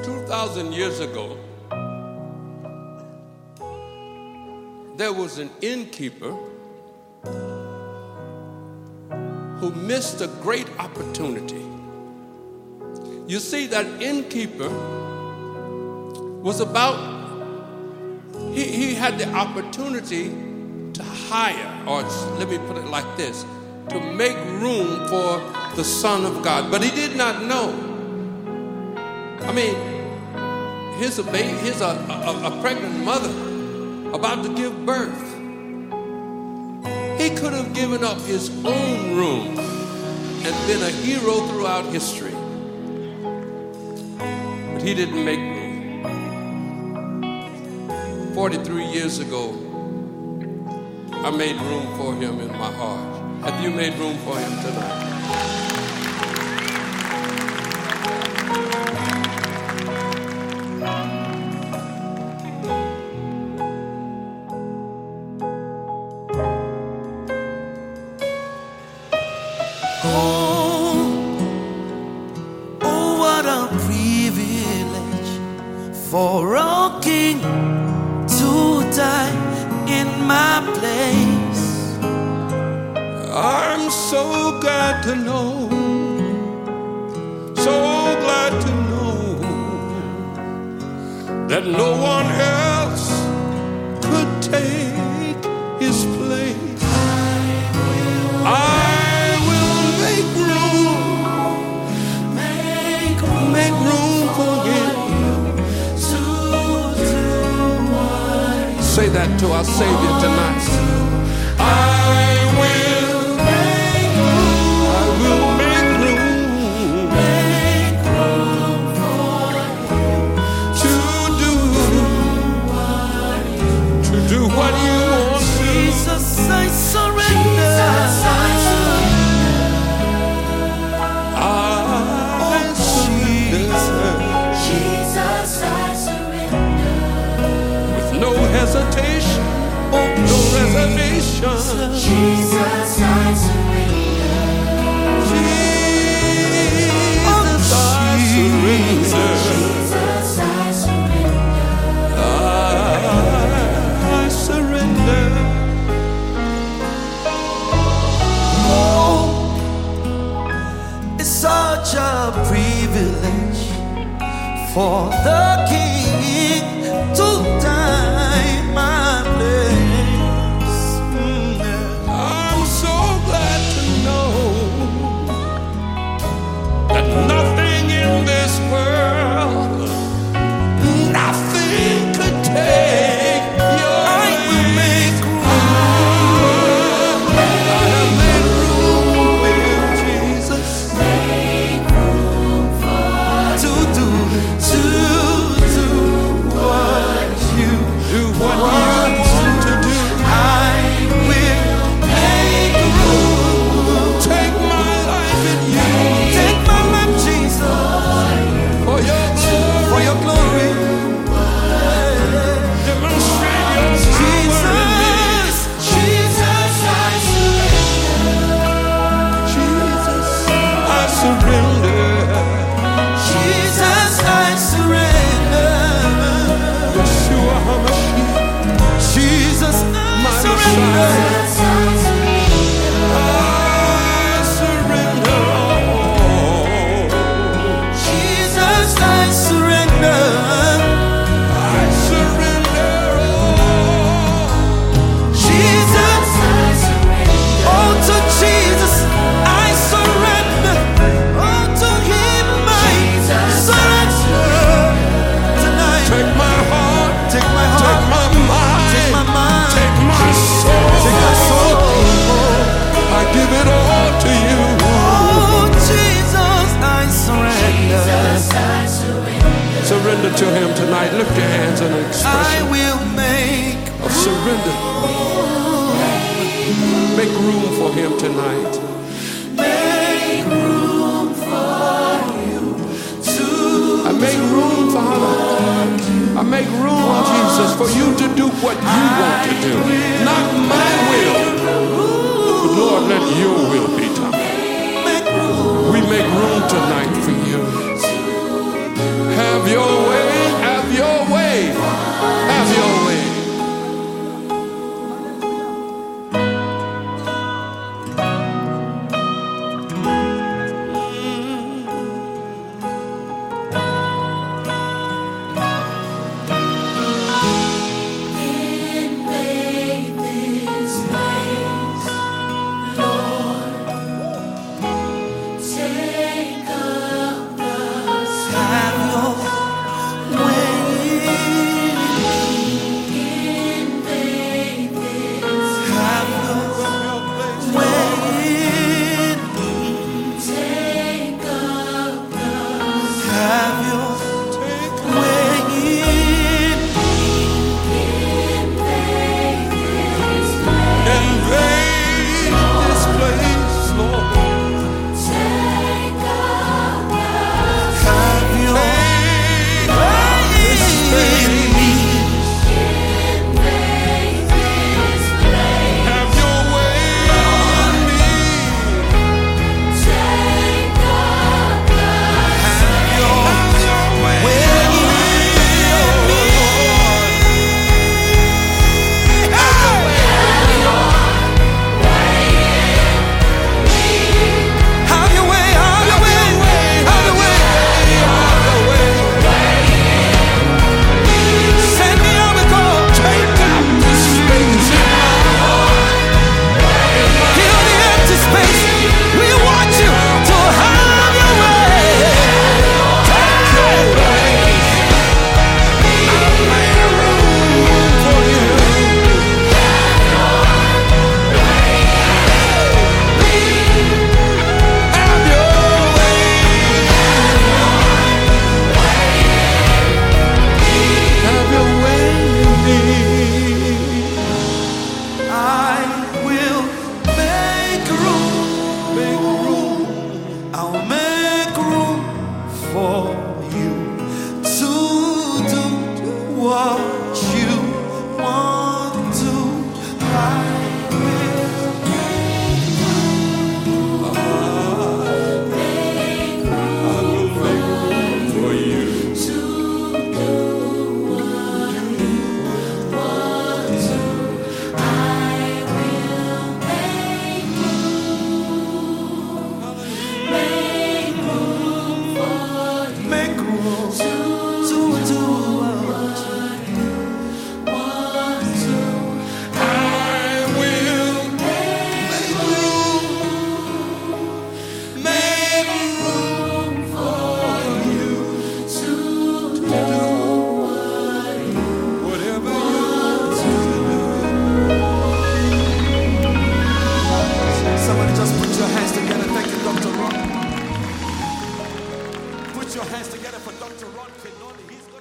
2,000 years ago, there was an innkeeper who missed a great opportunity. You see, that innkeeper was he had the opportunity to hire, or let me put it like this, to make room for the Son of God. But he did not know. I mean, here's a baby, here's a pregnant mother about to give birth. He could have given up his own room and been a hero throughout history. But he didn't make room. 43 years ago, I made room for him in my heart. Have you made room for him tonight? Oh, what a privilege for a king to die in my place. I'm so glad to know, so glad to know that no one else could take his place. I will make room for him. Say that to our Savior tonight. I will make room for you to do what you want to. Jesus, I surrender. Jesus, I surrender. With no hesitation, no reservation. Jesus, I surrender. Jesus, I surrender. Jesus, I surrender. I surrender. Oh, it's such a privilege for the King to die in my place. I'm so glad to know that nothing in this world, nothing could take your I will make room. I have made room with Jesus. Make room to do what you Do what you want to do. I will make room. Take my life in you Take my life, Jesus, for your glory. for your glory. Demonstrate your power in me. Jesus, I Jesus, I surrender. Jesus, I surrender. Yeshua HaMashiach, Jesus, I my surrender. Messiah. I surrender all. Jesus, I surrender. I surrender all. Jesus, oh to Jesus, I surrender. Oh to Him, my surrender tonight. Take my heart, Take my heart, take my mind, take my mind, take my soul. take my soul. I give it all to you. Oh Jesus, I surrender. Surrender to him tonight. Lift your hands in an I expression will make of surrender. Make room for him tonight. room for you to I make room, Father. I make room, Jesus, for you to do what you want to do. Not my will, but Lord, let your will be done. make room. We make room tonight for you. Have your Put your hands together for Dr. Ron Finoli. He's